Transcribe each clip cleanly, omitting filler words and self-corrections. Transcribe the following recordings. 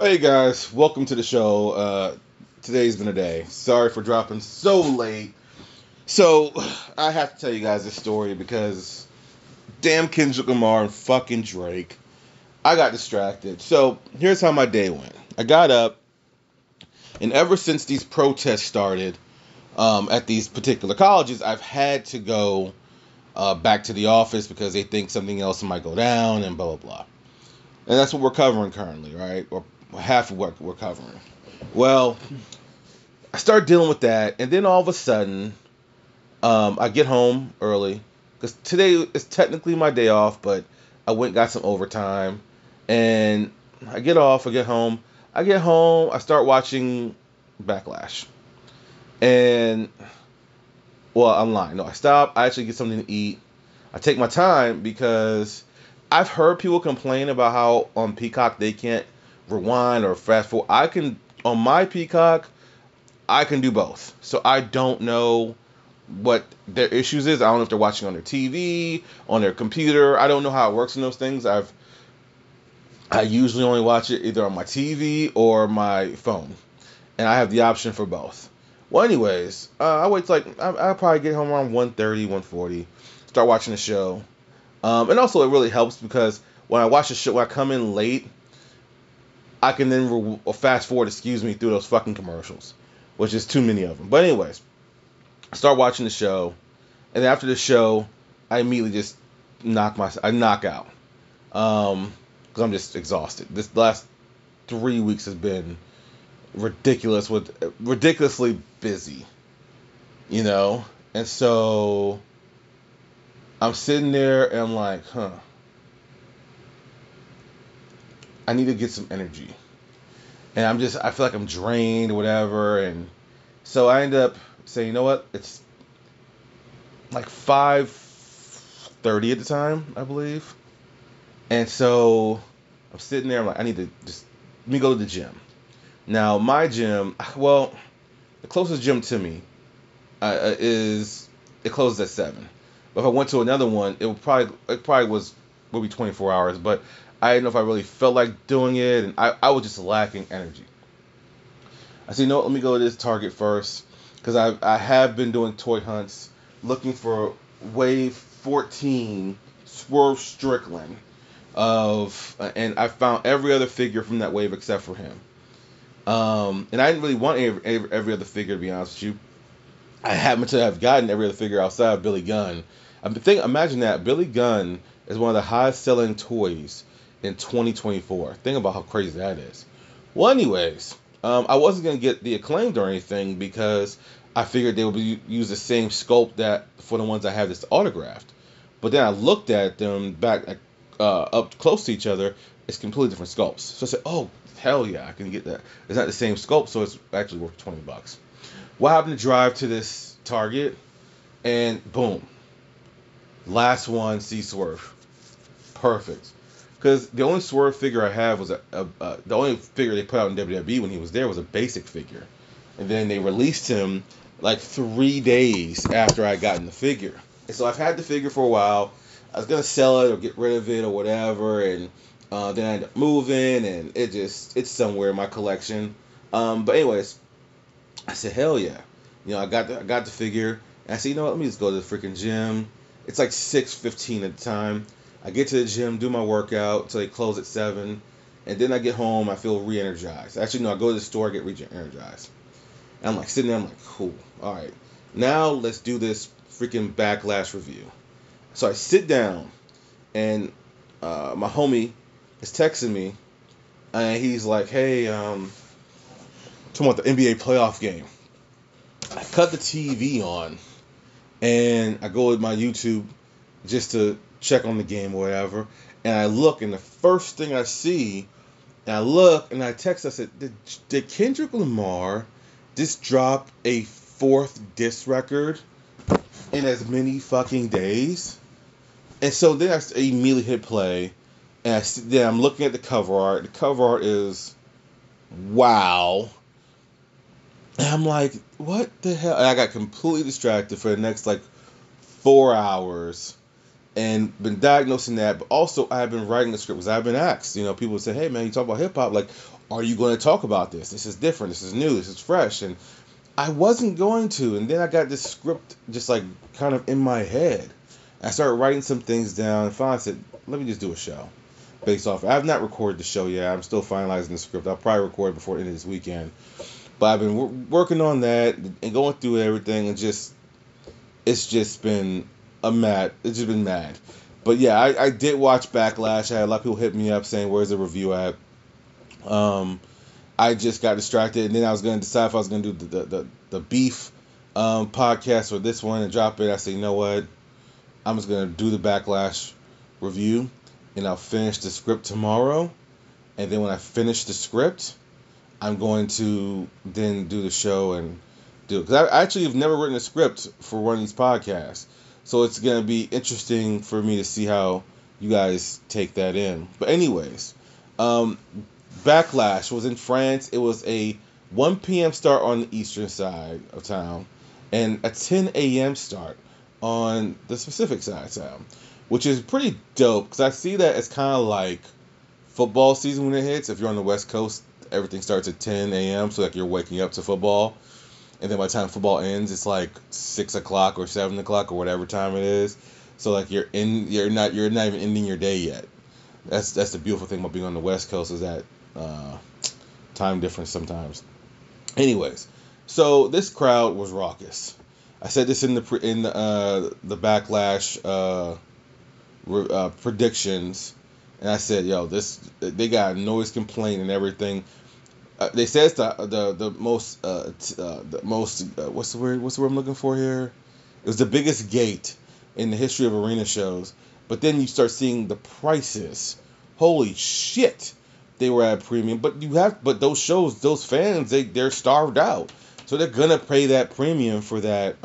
Hey guys, welcome to the show. Today's been a day. Sorry for dropping so late. So, I have to tell you guys this story because damn Kendrick Lamar and fucking Drake. I got distracted. So, here's how my day went. I got up, and ever since these protests started at these particular colleges, I've had to go back to the office because they think something else might go down and blah, blah, blah. And that's what we're covering currently, right? Or half of what we're covering. Well, I start dealing with that, and then all of a sudden, I get home early because today is technically my day off, but I went and got some overtime, and I get off. I get home. I start watching Backlash, and well, I'm lying. No, I stop. I actually get something to eat. I take my time because I've heard people complain about how on Peacock they can't rewind or fast forward. I can on my Peacock. I can do both. So I don't know what their issues is. I don't know if they're watching on their TV, on their computer. I don't know how it works in those things. I usually only watch it either on my TV or my phone, and I have the option for both. Well, anyways, I wait till I'll probably get home around 1:30, 1:40, start watching the show. And also it really helps because when I watch the show, when I come in late, I can then fast forward, through those fucking commercials, which is too many of them. But anyways, I start watching the show, and after the show, I immediately just I knock out, because I'm just exhausted. This last 3 weeks has been ridiculously busy, and so I'm sitting there and I'm like, I need to get some energy. And I feel like I'm drained or whatever. And so I end up saying, you know what? It's like 5:30 at the time, I believe. And so I'm sitting there. I'm like, let me go to the gym. Now, my gym, well, the closest gym to me it closes at 7. But if I went to another one, would be 24 hours. But I didn't know if I really felt like doing it, and I was just lacking energy. I said, you know what, let me go to this Target first, because I have been doing toy hunts, looking for Wave 14 Swerve Strickland, and I found every other figure from that wave except for him. And I didn't really want every other figure, to be honest with you. I happen to have gotten every other figure outside of Billy Gunn. Imagine that. Billy Gunn is one of the highest selling toys in 2024. Think about how crazy that is. Well, anyways, I wasn't going to get the Acclaimed or anything because I figured they would use the same sculpt that for the ones I have that's autographed. But then I looked at them back up close to each other. It's completely different sculpts. So I said, oh, hell yeah, I can get that. It's not the same sculpt, so it's actually worth $20. What happened to drive to this Target, and boom, last one, see Swerve. Perfect. Because the only Swerve figure I have was the only figure they put out in WWE when he was there was a basic figure. And then they released him like 3 days after I got in the figure. And so I've had the figure for a while. I was going to sell it or get rid of it or whatever. And then I ended up moving, and it's somewhere in my collection. But anyways, I said, hell yeah. I got the figure. And I said, you know what, let me just go to the freaking gym. It's like 6:15 at the time. I get to the gym, do my workout until they close at 7. And then I get home, I feel re-energized. Actually, no, I go to the store, I get re-energized. And I'm like sitting there, I'm like, cool. All right. Now let's do this freaking Backlash review. So I sit down, and my homie is texting me. And he's like, hey, talking about the NBA playoff game. I cut the TV on, and I go with my YouTube just to check on the game or whatever, and I look, and the first thing I see, and I look, and I text, I said, did Kendrick Lamar just drop a 4th diss record in as many fucking days? And so then I immediately hit play, and then I'm looking at the cover art. The cover art is, wow. And I'm like, what the hell? And I got completely distracted for the next 4 hours and been diagnosing that. But also, I've been writing the script because I've been asked. People say, hey, man, you talk about hip hop. Like, are you going to talk about this? This is different. This is new. This is fresh. And I wasn't going to. And then I got this script just like kind of in my head. I started writing some things down and finally said, let me just do a show based off. I have not recorded the show yet. I'm still finalizing the script. I'll probably record before the end of this weekend. But I've been working on that and going through everything, and it's just been it's just been mad. But yeah, I did watch Backlash. I had a lot of people hit me up saying, where's the review at? I just got distracted, and then I was going to decide if I was going to do the beef podcast or this one and drop it. I said, you know what? I'm just going to do the Backlash review, and I'll finish the script tomorrow. And then when I finish the script, I'm going to then do the show and do it. Because I actually have never written a script for one of these podcasts. So it's going to be interesting for me to see how you guys take that in. But anyways, Backlash was in France. It was a 1 p.m. start on the eastern side of town and a 10 a.m. start on the Pacific side of town, which is pretty dope because I see that as kind of like football season when it hits. If you're on the West Coast, everything starts at 10 a.m. So like you're waking up to football, and then by the time football ends, it's like 6 o'clock or 7 o'clock or whatever time it is. So like you're not even ending your day yet. That's the beautiful thing about being on the West Coast is that time difference sometimes. Anyways, so this crowd was raucous. I said this in the Backlash predictions, and I said, yo, they got noise complaint and everything. They said it's the most what's the word I'm looking for here? It was the biggest gate in the history of arena shows. But then you start seeing the prices. Holy shit, they were at premium. But those shows, those fans, they're starved out, so they're gonna pay that premium for that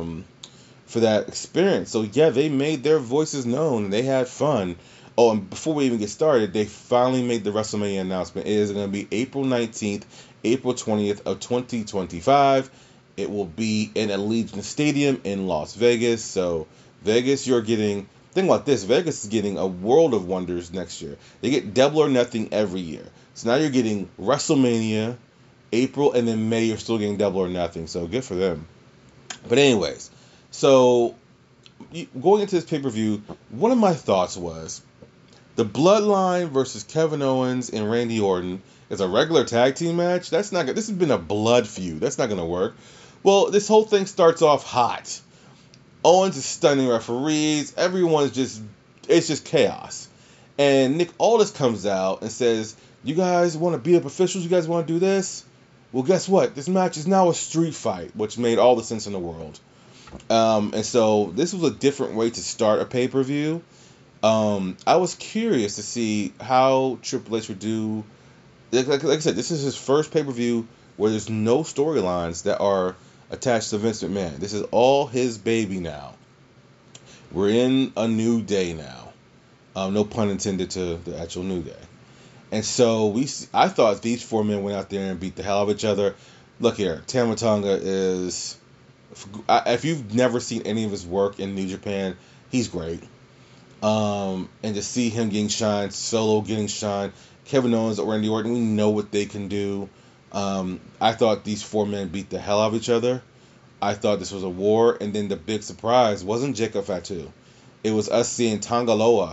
experience. So yeah, they made their voices known and they had fun. Oh, and before we even get started, they finally made the WrestleMania announcement. It is going to be April 19th, April 20th of 2025. It will be in Allegiant Stadium in Las Vegas. So Vegas, think about this, Vegas is getting a world of wonders next year. They get Double or Nothing every year. So now you're getting WrestleMania, April, and then May you're still getting Double or Nothing. So good for them. But anyways, so going into this pay-per-view, one of my thoughts was, the Bloodline versus Kevin Owens and Randy Orton is a regular tag team match. This has been a blood feud. That's not going to work. Well, this whole thing starts off hot. Owens is stunning referees. It's just chaos. And Nick Aldis comes out and says, you guys want to beat up officials? You guys want to do this? Well, guess what? This match is now a street fight, which made all the sense in the world. And so this was a different way to start a pay-per-view. I was curious to see how Triple H would do. Like I said, this is his first pay-per-view where there's no storylines that are attached to Vince McMahon. This is all his baby now. We're in a new day now. No pun intended to the actual new day. And so I thought these four men went out there and beat the hell out of each other. Look here, Tama Tonga is. If you've never seen any of his work in New Japan, he's great. And to see him getting shine, Solo getting shine, Kevin Owens or Randy Orton, we know what they can do. I thought these four men beat the hell out of each other. I thought this was a war, and then the big surprise wasn't Jacob Fatu. It was us seeing Tanga Loa,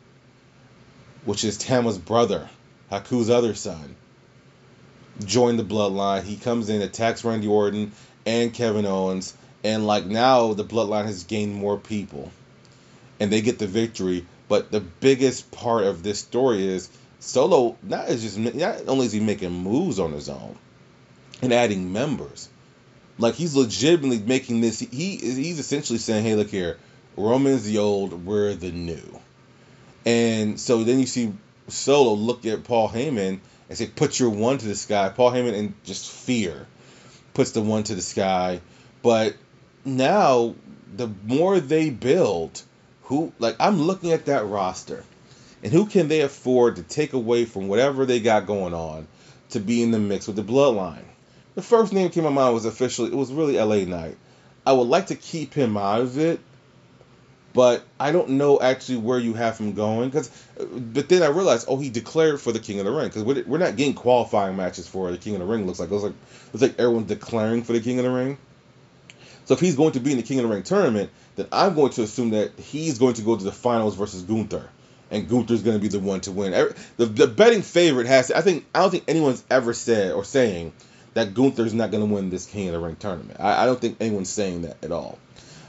which is Tama's brother, Haku's other son, join the Bloodline. He comes in, attacks Randy Orton and Kevin Owens, and like now the Bloodline has gained more people. And they get the victory, but the biggest part of this story is Solo not only is he making moves on his own and adding members, like he's legitimately making this. He's essentially saying, "Hey, look here, Roman's the old, we're the new." And so then you see Solo look at Paul Heyman and say, "Put your one to the sky." Paul Heyman in just fear puts the one to the sky, but now the more they build. I'm looking at that roster, and who can they afford to take away from whatever they got going on to be in the mix with the Bloodline? The first name that came to my mind was really LA Knight. I would like to keep him out of it, But I don't know actually where you have him going. But then I realized, oh, he declared for the King of the Ring, because we're not getting qualifying matches for the King of the Ring. Looks like everyone's declaring for the King of the Ring. So if he's going to be in the King of the Ring tournament, then I'm going to assume that he's going to go to the finals versus Gunther, and Gunther's going to be the one to win. The betting favorite has to, I don't think anyone's ever said or saying that Gunther's not going to win this King of the Ring tournament. I don't think anyone's saying that at all.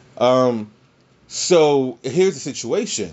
So here's the situation.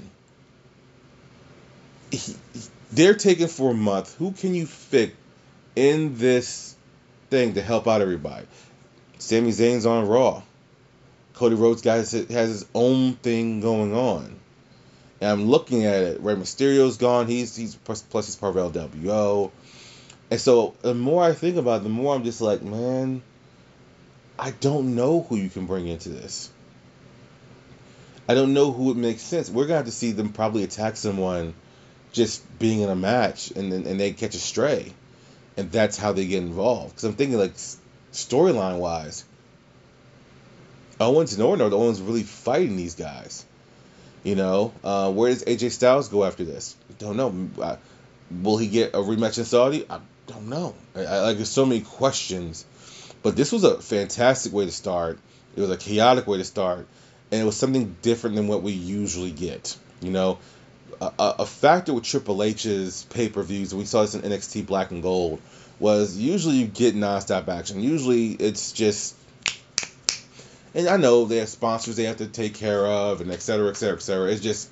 They're taking for a month. Who can you fit in this thing to help out everybody? Sami Zayn's on Raw. Cody Rhodes has his own thing going on. And I'm looking at it. Rey Mysterio's gone. He's plus he's part of LWO. And so the more I think about it, the more I'm just like, man, I don't know who you can bring into this. I don't know who would make sense. We're gonna have to see them probably attack someone just being in a match, and they catch a stray, and that's how they get involved. Because I'm thinking, like, storyline wise, Owens and Orton are the ones really fighting these guys. Where does AJ Styles go after this? Don't know. Will he get a rematch in Saudi? I don't know. There's so many questions. But this was a fantastic way to start. It was a chaotic way to start. And it was something different than what we usually get. A factor with Triple H's pay-per-views, and we saw this in NXT Black and Gold, was usually you get non-stop action. Usually it's just... And I know they have sponsors they have to take care of, and et cetera, et cetera, et cetera. It's just,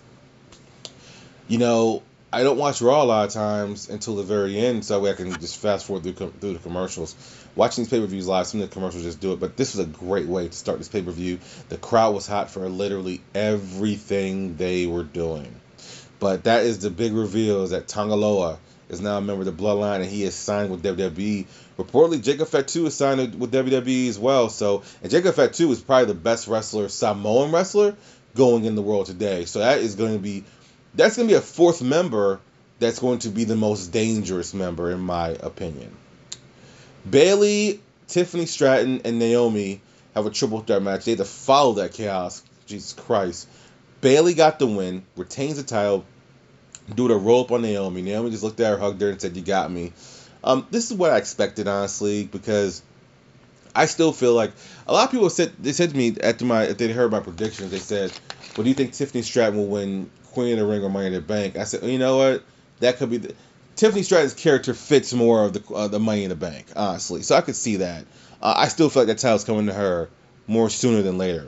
I don't watch Raw a lot of times until the very end, so that way I can just fast forward through the commercials. Watching these pay-per-views live, some of the commercials just do it, but this was a great way to start this pay-per-view. The crowd was hot for literally everything they were doing. But that is the big reveal, is that Tanga Loa is now a member of the Bloodline, and he is signed with WWE. Reportedly, Jacob Fatu is signed with WWE as well. And Jacob Fatu is probably the best Samoan wrestler going in the world today. So that's going to be a fourth member that's going to be the most dangerous member, in my opinion. Bayley, Tiffany Stratton, and Naomi have a triple threat match. They had to follow that chaos. Jesus Christ. Bayley got the win, retains the title, do the roll up on Naomi. Naomi just looked at her, hugged her, and said, "You got me." This is what I expected, honestly, because I still feel like a lot of people said to me if they heard my predictions, they said, "Well, do you think Tiffany Stratton will win Queen of the Ring or Money in the Bank?" I said, well, you know what? That could be Tiffany Stratton's character fits more of the Money in the Bank, honestly. So I could see that. I still feel like that title's coming to her more sooner than later.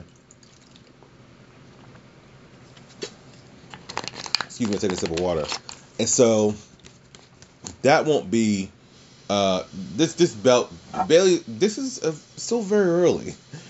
Excuse me, I take a sip of water. And so that won't be this belt. Bayley, this is still very early,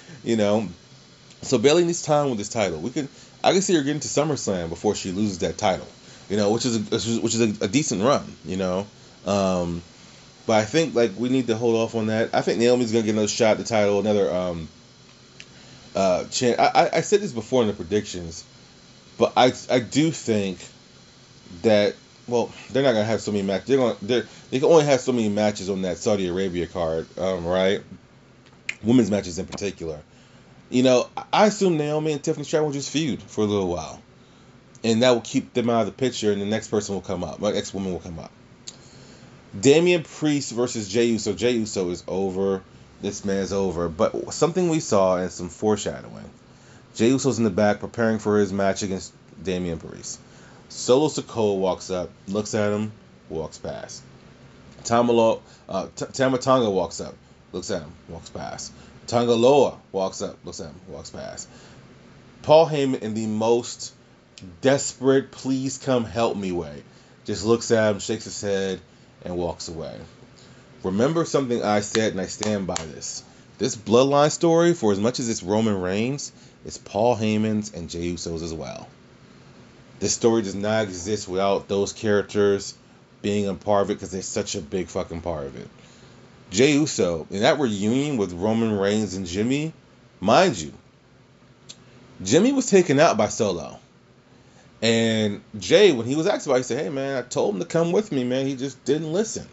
So Bayley needs time with this title. I can see her getting to SummerSlam before she loses that title, which is a decent run, But I think we need to hold off on that. I think Naomi's gonna get another shot at the title, another chance. I said this before in the predictions, but I do think that, well, they're not gonna have so many matches. They can only have so many matches on that Saudi Arabia card, right? Women's matches in particular. I assume Naomi and Tiffany Stratton will just feud for a little while, and that will keep them out of the picture, and the next person will come up. My next woman will come up. Damian Priest versus Jey Uso. Jey Uso is over. This man's over. But something we saw and some foreshadowing. Jey Uso's in the back preparing for his match against Damian Priest. Solo Sikoa walks up, looks at him, walks past. Tama Tonga walks up, looks at him, walks past. Tanga Loa walks up, looks at him, walks past. Paul Heyman, in the most desperate, please come help me way, just looks at him, shakes his head, and walks away. Remember something I said, and I stand by this. This Bloodline story, for as much as it's Roman Reigns, it's Paul Heyman's and Jey Uso's as well. This story does not exist without those characters being a part of it, because they're such a big fucking part of it. Jey Uso, in that reunion with Roman Reigns and Jimmy, mind you, Jimmy was taken out by Solo. And Jay, when he was asked about it, he said, "Hey, man, I told him to come with me, man. He just didn't listen."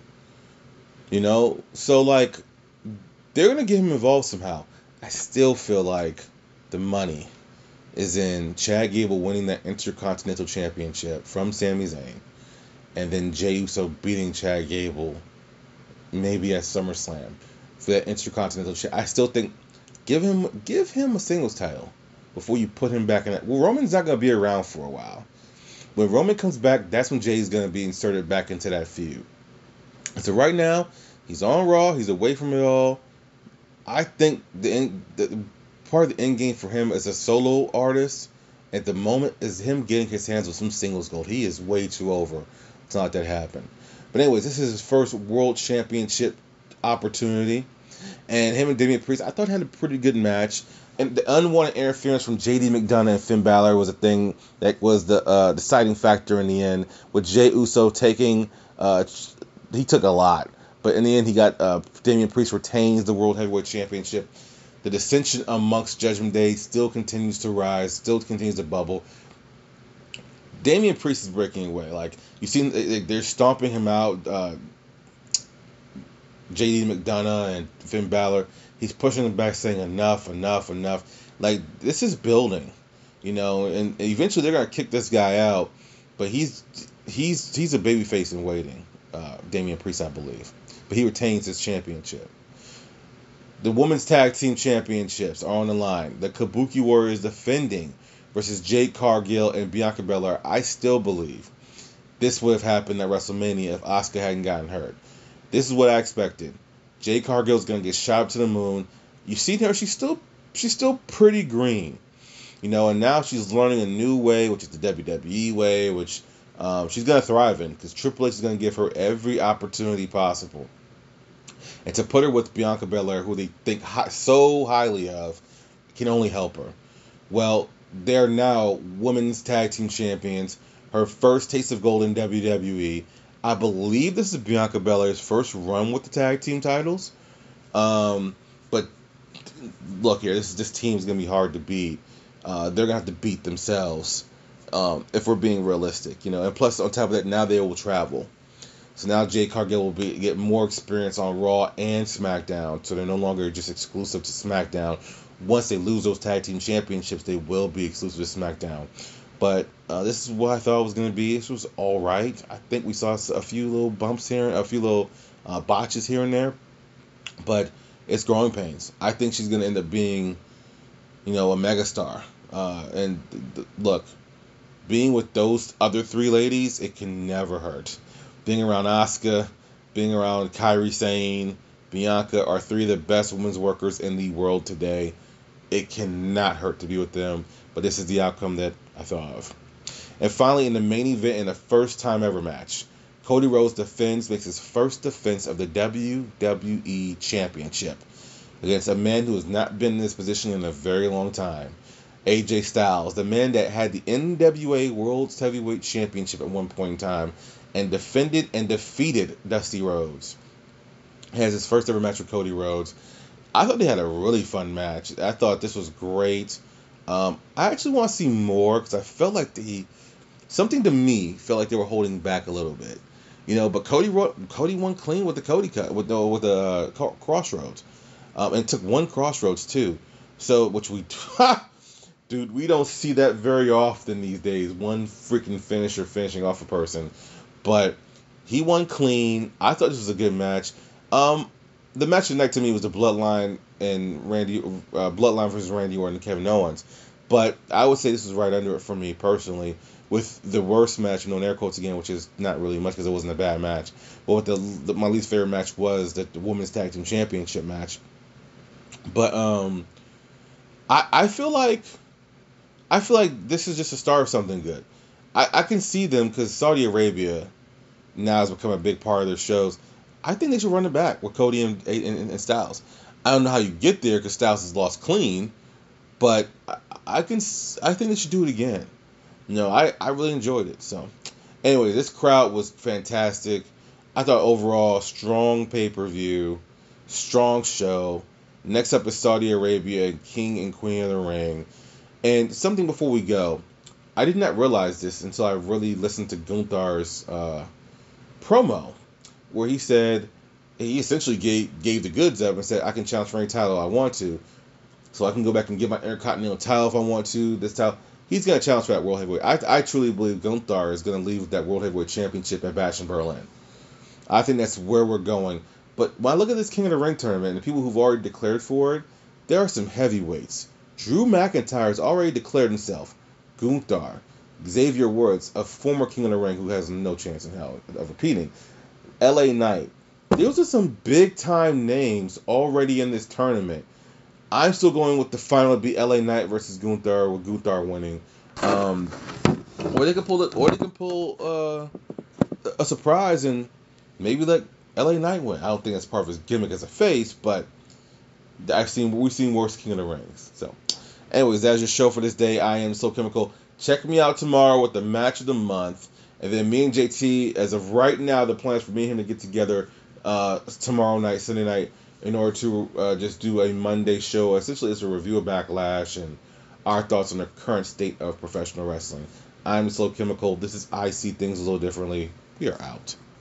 So, they're going to get him involved somehow. I still feel like the money is in Chad Gable winning that Intercontinental Championship from Sami Zayn, and then Jey Uso beating Chad Gable maybe at SummerSlam for that Intercontinental Championship. I still think give him a singles title before you put him back in that. Well, Roman's not gonna be around for a while. When Roman comes back, that's when Jay's gonna be inserted back into that feud. So right now, he's on Raw. He's away from it all. I think the part of the end game for him as a solo artist at the moment is him getting his hands on some singles gold. He is way too over to let that happen. But anyways, this is his first World Championship opportunity, and him and Damian Priest, I thought had a pretty good match. And the unwanted interference from JD McDonough and Finn Balor was a thing that was the deciding factor in the end. With Jey Uso taking, he took a lot, but in the end he got Damian Priest retains the World Heavyweight Championship. The dissension amongst Judgment Day still continues to rise, still continues to bubble. Damian Priest is breaking away. Like, you see, they're stomping him out. JD McDonough and Finn Balor, he's pushing him back, saying enough, enough, enough. Like, this is building, and eventually they're gonna kick this guy out. But he's a babyface in waiting, Damian Priest, I believe. But he retains his championship. The women's tag team championships are on the line. The Kabuki Warriors defending versus Jade Cargill and Bianca Belair. I still believe this would have happened at WrestleMania if Asuka hadn't gotten hurt. This is what I expected. Jade Cargill's gonna get shot up to the moon. You see her; she's still pretty green, and now she's learning a new way, which is the WWE way, which she's gonna thrive in because Triple H is gonna give her every opportunity possible. And to put her with Bianca Belair, who they think so highly of, can only help her. Well, they're now women's tag team champions. Her first taste of gold in WWE. I believe this is Bianca Belair's first run with the tag team titles. But look here, this team's going to be hard to beat. They're going to have to beat themselves if we're being realistic. And plus, on top of that, now they will travel. So now Jade Cargill will get more experience on Raw and SmackDown. So they're no longer just exclusive to SmackDown. Once they lose those tag team championships, they will be exclusive to SmackDown. But this is what I thought it was going to be. This was all right. I think we saw a few little bumps here, a few little botches here and there. But it's growing pains. I think she's going to end up being, a megastar. Look, being with those other three ladies, it can never hurt. Being around Asuka, being around Kairi Sane, Bianca are three of the best women's workers in the world today. It cannot hurt to be with them, but this is the outcome that I thought of. And finally, in the main event, in the first time ever match, Cody Rhodes makes his first defense of the WWE Championship against a man who has not been in this position in a very long time. AJ Styles, the man that had the NWA World Heavyweight Championship at one point in time and defended and defeated Dusty Rhodes. He has his first ever match with Cody Rhodes. I thought they had a really fun match. I thought this was great. I actually want to see more because I felt like something to me felt like they were holding back a little bit, But Cody won clean with the Cody cut with the Crossroads, and took one Crossroads too. So dude, we don't see that very often these days. One freaking finisher finishing off a person, but he won clean. I thought this was a good match. The match of the night to me was the Bloodline and Bloodline versus Randy Orton and Kevin Owens. But I would say this was right under it for me personally, with the worst match, in air quotes again, which is not really much because it wasn't a bad match. But what my least favorite match was the Women's Tag Team Championship match. But I feel like this is just a start of something good. I can see them because Saudi Arabia now has become a big part of their shows. I think they should run it back with Cody and Styles. I don't know how you get there because Styles has lost clean, but I think they should do it again. I really enjoyed it. So, anyway, this crowd was fantastic. I thought overall, strong pay-per-view, strong show. Next up is Saudi Arabia, King and Queen of the Ring. And something before we go, I did not realize this until I really listened to Gunther's promo, where he said he essentially gave the goods up and said, I can challenge for any title I want to. so I can go back and get my Intercontinental title if I want to. This title, he's going to challenge for that World Heavyweight. I truly believe Gunther is going to leave with that World Heavyweight Championship at Bash in Berlin. I think that's where we're going. But when I look at this King of the Ring tournament and the people who've already declared for it, there are some heavyweights. Drew McIntyre has already declared himself. Gunther, Xavier Woods, a former King of the Ring who has no chance in hell of repeating. LA Knight. Those are some big time names already in this tournament. I'm still going with the final to be LA Knight versus Gunther, with Gunther winning. Or they can pull a surprise and maybe let LA Knight win. I don't think that's part of his gimmick as a face, but we've seen worse King of the Rings. So, anyways, that's your show for this day. I am So Chemical. Check me out tomorrow with the match of the month, and then me and JT. As of right now, the plans for me and him to get together tomorrow night, Sunday night, in order to just do a Monday show. Essentially, it's a review of Backlash and our thoughts on the current state of professional wrestling. I'm So Chemical. This is I See Things a Little Differently. We are out.